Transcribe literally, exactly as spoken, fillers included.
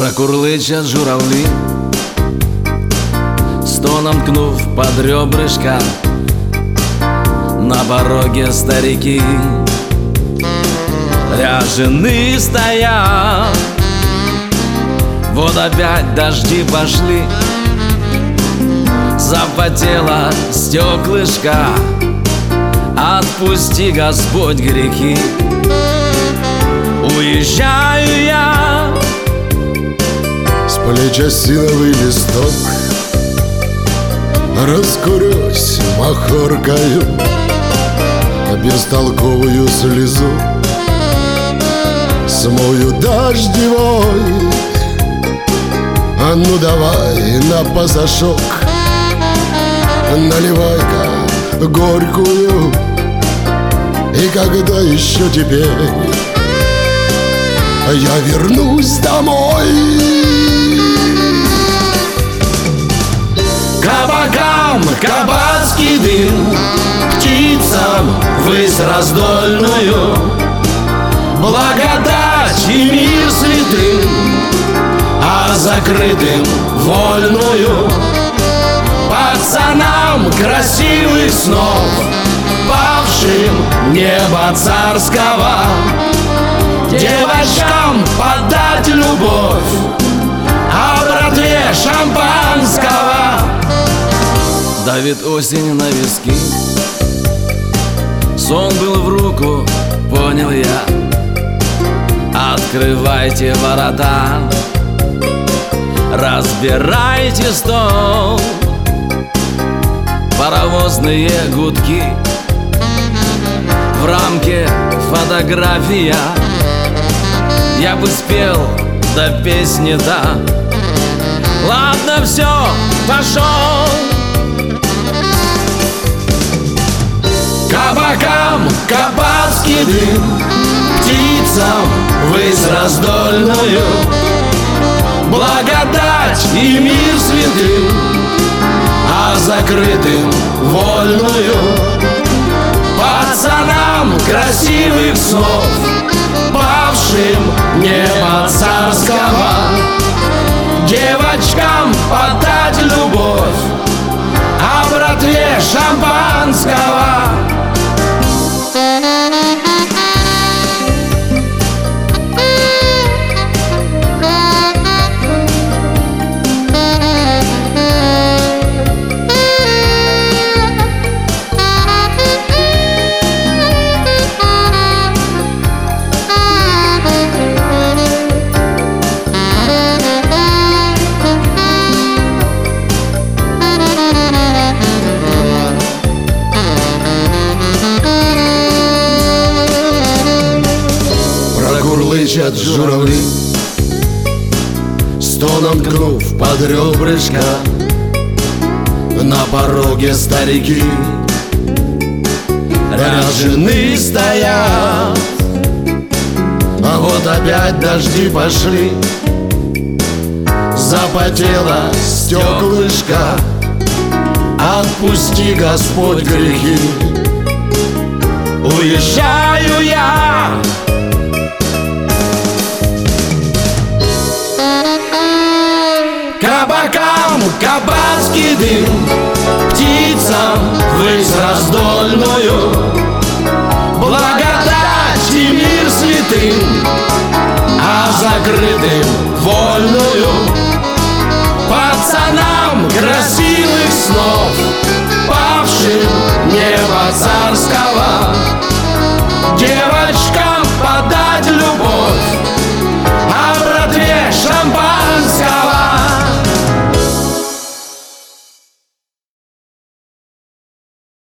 Прокурлычат журавли, стоном ткнув под ребрышко. На пороге старики ряженые стоят. Вот опять дожди пошли, запотело стеклышко. Отпусти, Господь, грехи. Уезжаю я. С плеч осиновый листок, раскурюсь махоркою, бестолковую слезу смою дождевой. А ну давай на пасашок, наливай-ка горькую. И когда еще теперь я вернусь домой? Кабакам кабацкий дым, птицам высь раздольную, благодать и мир святым, а закрытым вольную. Пацанам красивых снов, павшим неба царского, девочкам подать любовь, а братве шампанского. Давит осень на виски, сон был в руку, понял я. Открывайте ворота, разбирайте стол. Паровозные гудки, в рамке фотография. Я бы спел, да песни та. Ладно, все, пошел. Кабакам кабацкий дым, птицам высь раздольную, благодать и мир святым, а закрытым вольную. Пацанам красивых снов, павшим неба царского, девочкам подать любовь, а братве шампанского. Прокурлычат журавли, стоном ткнув под ребрышко. На пороге старики ряженые стоят. А вот опять дожди пошли, запотело стеклышко. Отпусти, Господь, грехи. Уезжаю я. Кабакам кабацкий дым, птицам высь раздольную, благодать и мир святым, а закрытым